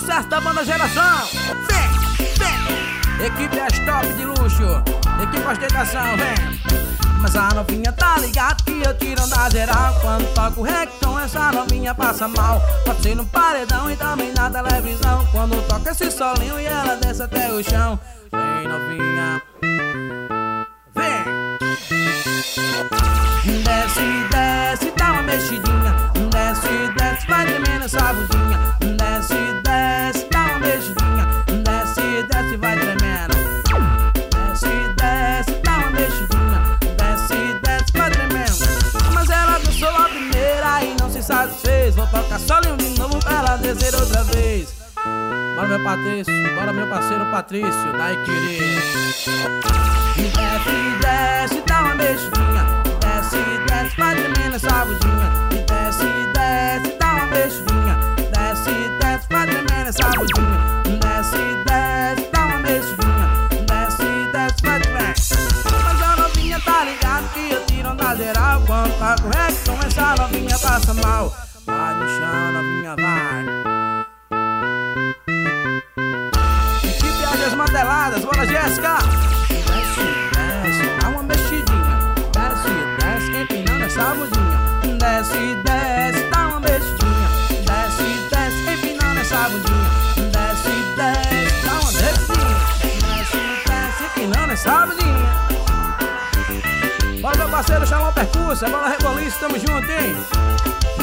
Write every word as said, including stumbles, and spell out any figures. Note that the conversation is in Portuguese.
sucesso da banda Geração. Vem, vem. Equipe é top de luxo, equipe ostentação, vem. Mas a novinha tá ligado que eu tiro da geral. Quando toco o reggaeton, essa novinha passa mal. Pode ser no paredão e também na televisão. Quando toca esse solinho e ela desce até o chão. Vem, novinha, vem. Desce, desce, dá uma mexidinha. Desce, desce, vai tremendo essa bundinha. Desce, desce, dá uma mexidinha. Desce, desce, vai tremendo. Desce, desce, dá uma mexidinha. Desce, desce, vai tremendo. Mas ela dançou a primeira e não se satisfez. Vou tocar solinho de novo pra ela descer outra vez. Bora, meu Patrício, bora, meu parceiro Patrício, da Iquiri. Desce, desce, dá uma mexidinha. Desce, desce, vai tremendo essa bundinha. Desce, desce, dá uma mexidinha. Desce, desce, vai tremendo essa bundinha. Desce, desce, dá uma mexidinha. Desce, desce, vai tremendo. Mas a novinha tá ligado que eu tiro na geral. Quando tá com reggaeton, essa novinha passa mal. Vai no chão, novinha, vai. Desmanteladas, bora Jéssica. Desce, desce, dá uma mexidinha. Desce, desce, empinando essa bundinha. Desce, desce, dá uma mexidinha. Desce, desce, empinando essa bundinha. Desce, desce, dá uma mexidinha. Desce, desce, empinando essa bundinha. Bora meu parceiro, chamar o percurso, é bola Rebolice, tamo junto, hein?